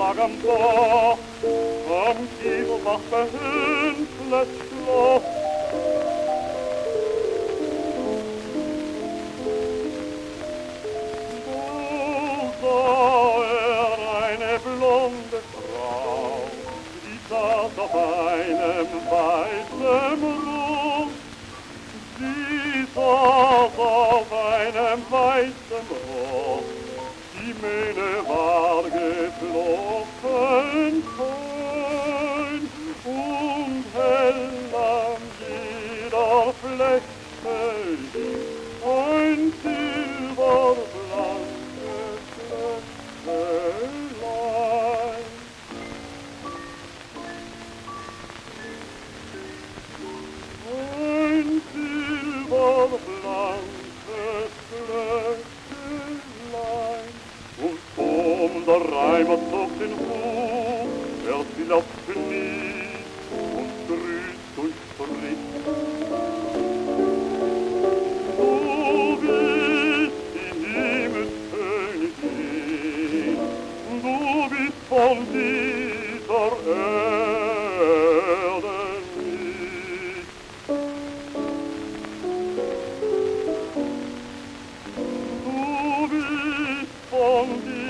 lag am Bach, am Kielbach behündlet Schloss. Blonde Frau, die saß auf einem weißen Ross. Sie saß auf einem weißen Ross, die Mähne war geflochten fein und hell an jeder Flechte hing ein silberblankes Flechtchen. Der Reimer zog den Hut, fiel aufs Knie und grüßt und spricht. Du bist die Himmelskönigin, du bist von dieser Erde nicht. Du bist von dieser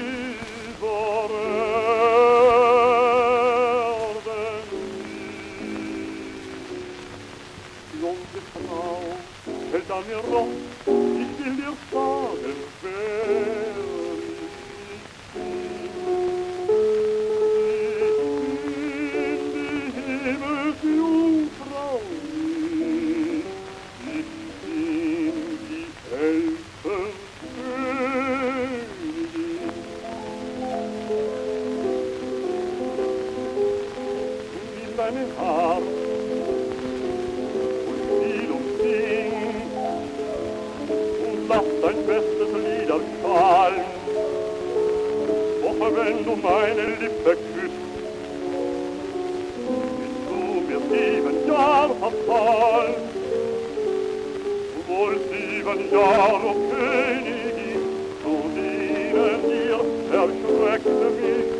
blonde Frau, hält an mir Rock, ich will dir sagen, wer ich bin. Die Himmelsjungfrau, ich bin die Elfenkönigin. Und in deinem Haar lass dein bestes Lied erschallen. Doch wenn du meine Lippe küsst, bist du mir 7 Jahre verfallen. Wohl 7 Jahre, Königin, zu dienen dir erschreckte mich